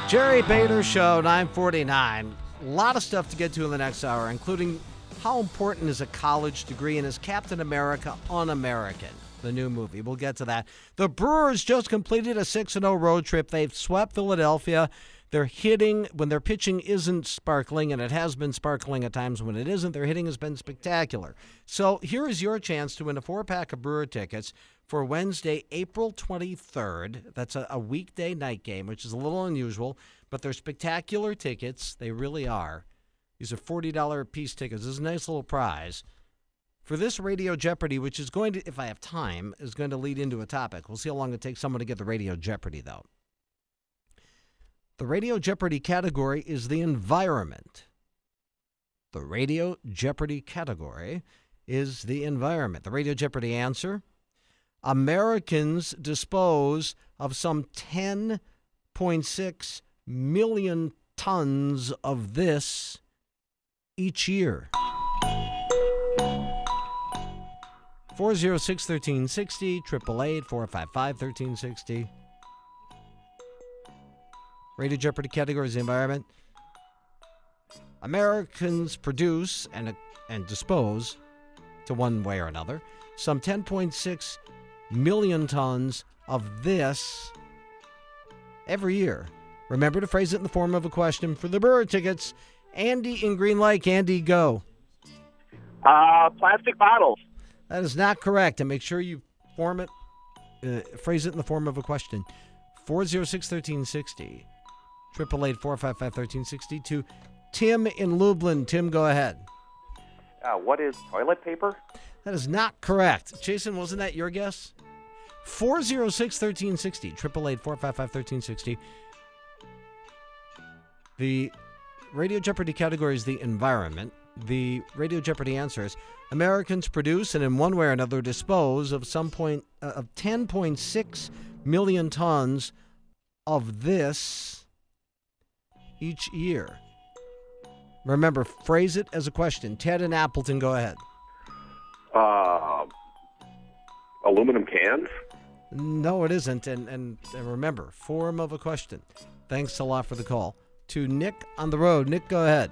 Jerry Bader Show, 949. A lot of stuff to get to in the next hour, including how important is a college degree and is Captain America un-American? The new movie. We'll get to that. The Brewers just completed a 6-0 road trip. They've swept Philadelphia. They're hitting when their pitching isn't sparkling, and it has been sparkling at times when it isn't. Their hitting has been spectacular. So here is your chance to win a 4-pack of Brewer tickets for Wednesday, April 23rd. That's a weekday night game, which is a little unusual, but they're spectacular tickets. They really are. These are $40 a piece tickets. This is a nice little prize. For this Radio Jeopardy, which is going to, if I have time, is going to lead into a topic. We'll see how long it takes someone to get the Radio Jeopardy, though. The Radio Jeopardy category is the environment. The Radio Jeopardy category is the environment. The Radio Jeopardy answer: Americans dispose of some 10.6 million tons of this each year. 406-1360, 888-455-1360. Radio Jeopardy category is the environment. Americans produce and dispose, to one way or another, some 10.6 million tons of this every year. Remember to phrase it in the form of a question for the Brewer tickets. Andy in Green Lake. Andy, go. Plastic bottles. That is not correct. And make sure you form it, phrase it in the form of a question. 406-1360. 888-455-1360 to Tim in Lublin. Tim, go ahead. What is toilet paper? That is not correct. Jason, wasn't that your guess? 406-1360. 888-455-1360. The Radio Jeopardy category is the environment. The Radio Jeopardy answer is: Americans produce and in one way or another dispose of of 10.6 million tons of this each year. Remember, phrase it as a question. Ted in Appleton, go ahead. Aluminum cans? No, it isn't. And remember, form of a question. Thanks a lot for the call. To Nick on the road. Nick, go ahead.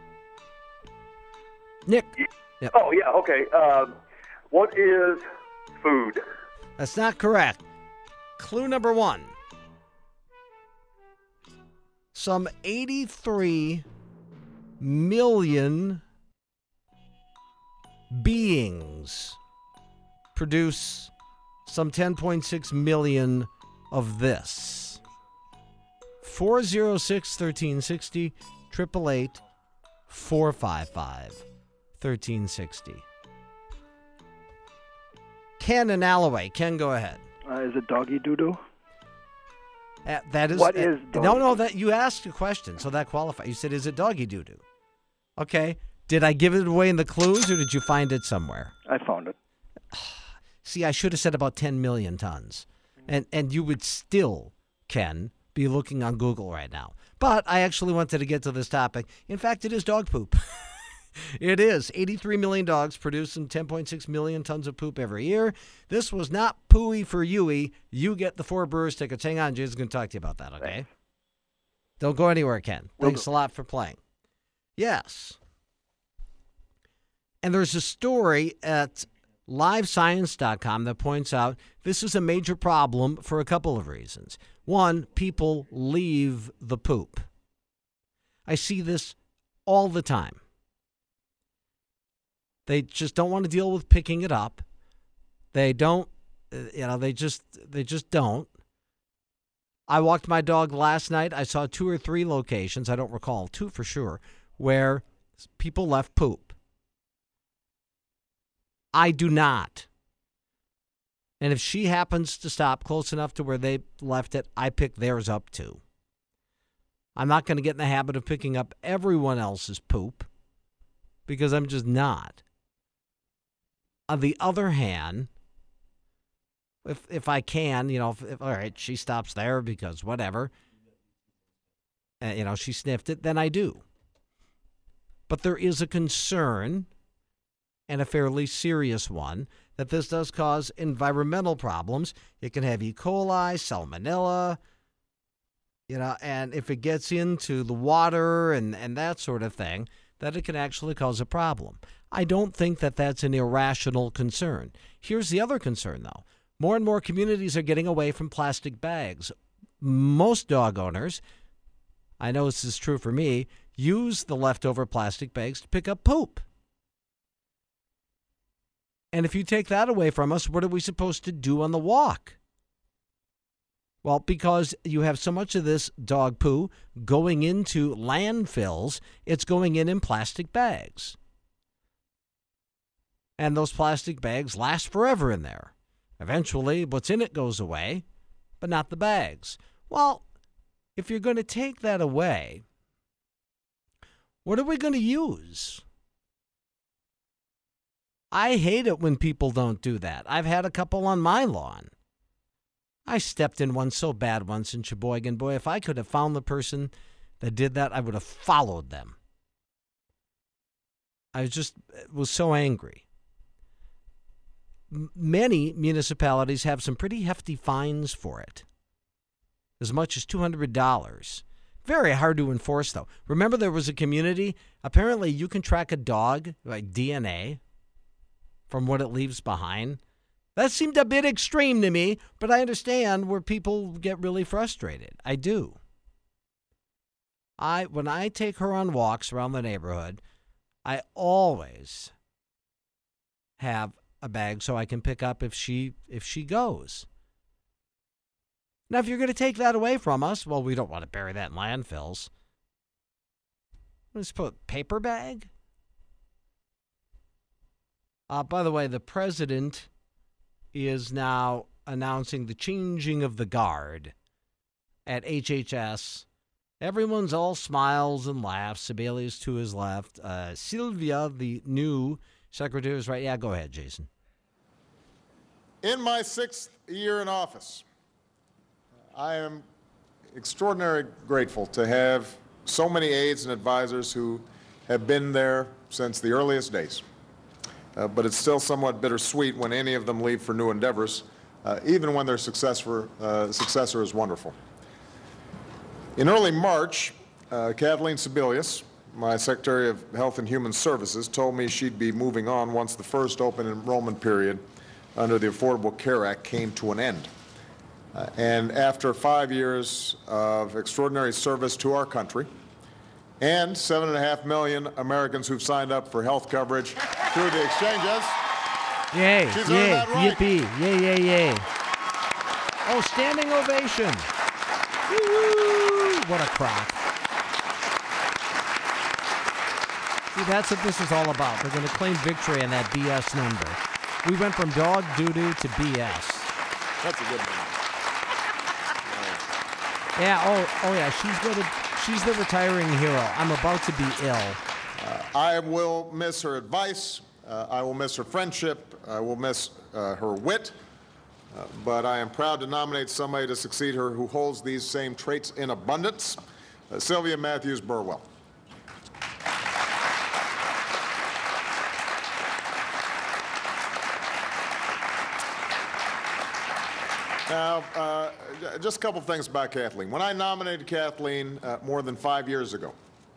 Nick. Yep. Oh, yeah, okay. What is food? That's not correct. Clue number 1. Some 83 million beings produce some 10.6 million of this. 406-1360, 888-455-1360. Ken in Alloway. Ken, go ahead. Is it doggy doo-doo? That is what is doggy no, that you asked a question, so that qualifies. You said, is it doggy doo-doo? Okay. Did I give it away in the clues, or did you find it somewhere? I found it. See, I should have said about 10 million tons. And you would still, Ken, be looking on Google right now. But I actually wanted to get to this topic. In fact, it is dog poop. It is. 83 million dogs produce some 10.6 million tons of poop every year. This was not pooey for Yui. You get the 4 Brewers tickets. Hang on, Jay's going to talk to you about that, okay? Thanks. Don't go anywhere, Ken. Thanks a lot for playing. Yes. And there's a story at livescience.com that points out this is a major problem for a couple of reasons. One, people leave the poop. I see this all the time. They just don't want to deal with picking it up. They don't, they just don't. I walked my dog last night. I saw 2 or 3 locations, I don't recall, 2 for sure, where people left poop. I do not. And if she happens to stop close enough to where they left it, I pick theirs up too. I'm not going to get in the habit of picking up everyone else's poop because I'm just not. On the other hand, if I can, if all right, she stops there because whatever, she sniffed it, then I do. But there is a concern, and a fairly serious one, that this does cause environmental problems. It can have E. coli, salmonella, And if it gets into the water and that sort of thing, that it can actually cause a problem. I don't think that that's an irrational concern. Here's the other concern, though. More and more communities are getting away from plastic bags. Most dog owners, I know this is true for me, use the leftover plastic bags to pick up poop. And if you take that away from us, what are we supposed to do on the walk? Well, because you have so much of this dog poo going into landfills, it's going in plastic bags. And those plastic bags last forever in there. Eventually, what's in it goes away, but not the bags. Well, if you're going to take that away, what are we going to use? I hate it when people don't do that. I've had a couple on my lawn. I stepped in one so bad once in Sheboygan. Boy, if I could have found the person that did that, I would have followed them. I was so angry. Many municipalities have some pretty hefty fines for it, as much as $200. Very hard to enforce, though. Remember, there was a community, apparently you can track a dog, like DNA, from what it leaves behind. That seemed a bit extreme to me, but I understand where people get really frustrated. I do. When I take her on walks around the neighborhood, I always have a bag so I can pick up if she goes. Now, if you're going to take that away from us, well, we don't want to bury that in landfills. Let's put paper bag. By the way, the president is now announcing the changing of the guard at HHS. Everyone's all smiles and laughs. Sebelius to his left. Sylvia, the new secretary, is right. Yeah, go ahead, Jason. In my 6th year in office, I am extraordinarily grateful to have so many aides and advisors who have been there since the earliest days. But it's still somewhat bittersweet when any of them leave for new endeavors, even when their successor is wonderful. In early March, Kathleen Sebelius, my Secretary of Health and Human Services, told me she'd be moving on once the first open enrollment period under the Affordable Care Act came to an end. And after 5 years of extraordinary service to our country, and 7.5 million Americans who've signed up for health coverage through the exchanges. Yay, she's yay, earned that right. yippee, yay, yay, yay. Oh, standing ovation. Woo-hoo. What a crock. See, that's what this is all about. They're going to claim victory on that BS number. We went from dog doo-doo to BS. That's a good one. Yeah, oh yeah, she's the retiring hero. I'm about to be ill. I will miss her advice. I will miss her friendship. I will miss her wit. But I am proud to nominate somebody to succeed her who holds these same traits in abundance, Sylvia Matthews Burwell. Now, just a couple things about Kathleen. When I nominated Kathleen more than 5 years ago,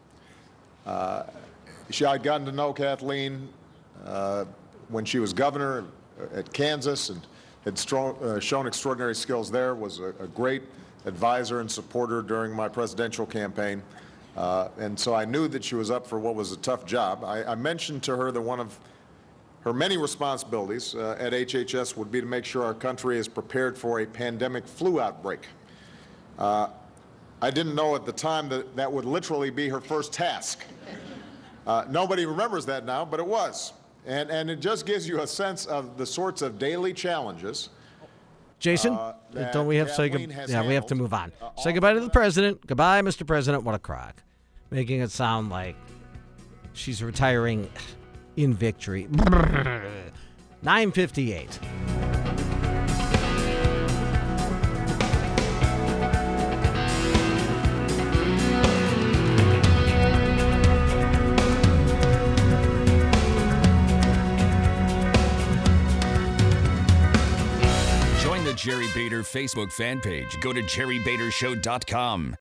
I'd gotten to know Kathleen when she was governor at Kansas and had shown extraordinary skills there, was a great advisor and supporter during my presidential campaign. And so I knew that she was up for what was a tough job. I mentioned to her that one of her many responsibilities at HHS would be to make sure our country is prepared for a pandemic flu outbreak. I didn't know at the time that that would literally be her first task. Nobody remembers that now, but it was. And it just gives you a sense of the sorts of daily challenges. Jason, don't we have to say goodbye? Yeah, we have to move on. Say goodbye to the president. Goodbye, Mr. President. What a crock. Making it sound like she's retiring in victory. 9:58. Join the Jerry Bader Facebook fan page. Go to jerrybadershow.com.